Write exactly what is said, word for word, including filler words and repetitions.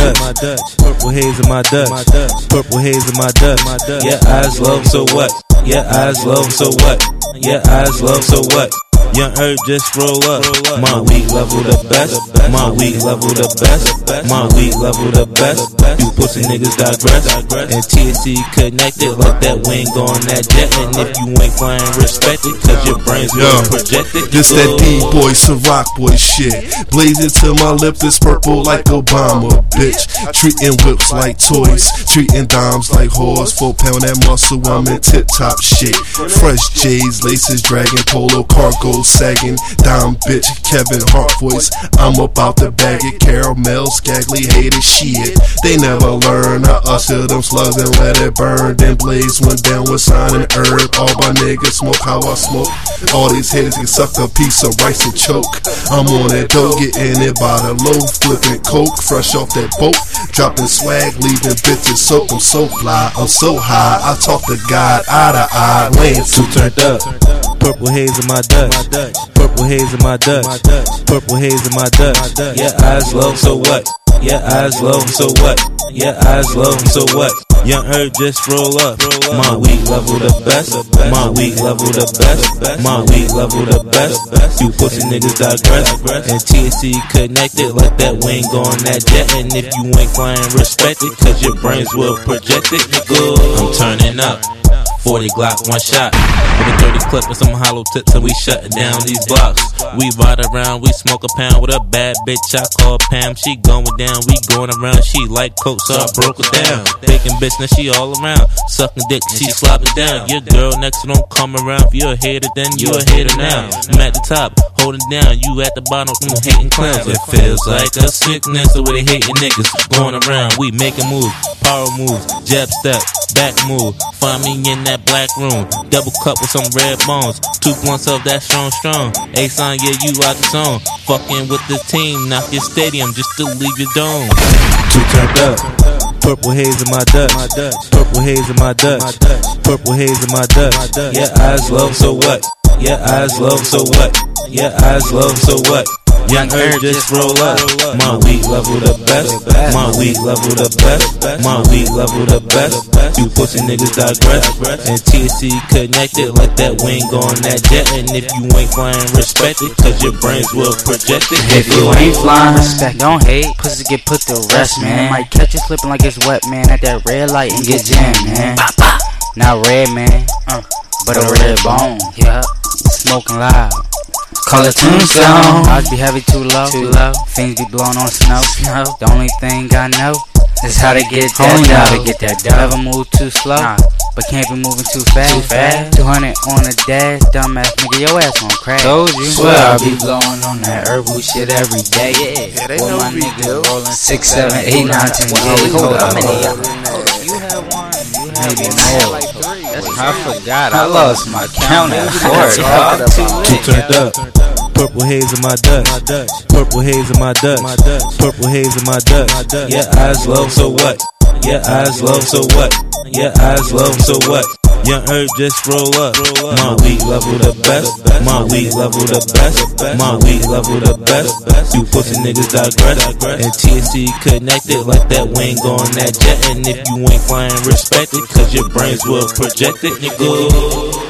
Dutch. Purple haze in my Dutch. Purple haze in my Dutch. Yeah, eyes low, so what? Yeah, eyes low, so what? Yeah, eyes low, so what? Young Earth just roll up. My weed level the best. My weed level the best. My weed level the best. You pussy niggas digress. And T S C connected like that wing on that jet. And if you ain't flying, respect it, cause your brains will project it. This that D-boy, Ciroc boy shit. Blazing till my lip is purple like Obama, bitch. Treating whips like toys. Treating dimes like whores. Four pound that muscle, I'm in tip-top shit. Fresh J's, laces, dragging, polo, cargo sagging, dime bitch, Kevin Hart voice. I'm about to bag it, caramel, Skagly hated shit. They never learn. I usher them slugs and let it burn. Then Blaze went down with Sign and Herb. All my niggas smoke how I smoke. All these haters can suck a piece of rice and choke. I'm on that dough, getting it by the loaf, flipping coke, fresh off that boat, dropping swag, leaving bitches soaked. I'm so fly, I'm so high. I talk to God eye to eye, laying too turned up. Purple haze in my Dutch. Purple haze in my Dutch. Purple haze in my Dutch. Yeah, eyes low, so what? Yeah, eyes low, so what? Yeah, eyes low, so what? Young Earth just roll up. My weed level the best. My weed level the best. My weed level the best. You pussy niggas digress. And T S C connected like that wing on that jet. And if you ain't flying, respect it, cause your brains will project it, nigga. I'm turning up. forty Glock, one shot. With a thirty clip and some hollow tips, and we shutting down these blocks. We ride around, we smoke a pound with a bad bitch I call Pam. She going down, we going around. She like coke, so I broke her down. Bacon bitch, now she all around. Sucking dick, she slopping down. Your girl next to don't come around. If you're a hater, then you're a hater now. I'm at the top, holding down. You at the bottom, from hating clowns. It feels like a sickness, the way they hating niggas going around. We making moves, power moves, jab step, back move. Find me in that black room, double cup with some red bones. Two blunts of that strong, strong. A-sign, yeah, you out the zone. Fucking with the team, knock your stadium just to leave your dome. Two turned up. Purple haze in my Dutch. Purple haze in my Dutch. Purple haze in my Dutch. Yeah, eyes low, so what? Yeah, eyes low, so what? Yeah, eyes low, so what? Young Earth just roll up. My weed level the best. My weed level the best. My weed level the best. You pussy niggas digress. And T S C connected like that wing on that jet. And if you ain't flying, respect it, cause your brains will project it. If you ain't flying, respect, don't hate. Pussy get put to rest, man. Might catch you slipping like it's wet, man. At that red light and get jammed, man. Not red, man, but a red bone. Yeah, smoking loud. Call it tombstone. Odds be heavy too low. Too low. Things be blowing on snow. Snow. The only thing I know is how to get that dough. How to get that dough. Never move too slow, nah, but can't be moving too fast. Too fast. Two hundred on the dash, dumbass nigga, your ass gon' crash. Told you. Swear I be blowing on that herbal shit every day. Yeah, yeah, they know my niggas rolling six, seven, eight, nine, ten. Hold up, how many y'all? You have one. You have maybe more. I forgot. I lost my count at four. Two turned up. Purple haze in my Dutch. Purple haze in my Dutch. Purple haze in my Dutch. Yeah, eyes low, so what? Yeah, eyes low, so what? Yeah, eyes low, so what? Young Earth just roll up. My weed level the best. My weed level the best. My weed level the best. You pussy niggas digress. And T S C connected like that wing on that jet. And if you ain't flying, respect it, cause your brains will project it, nigga.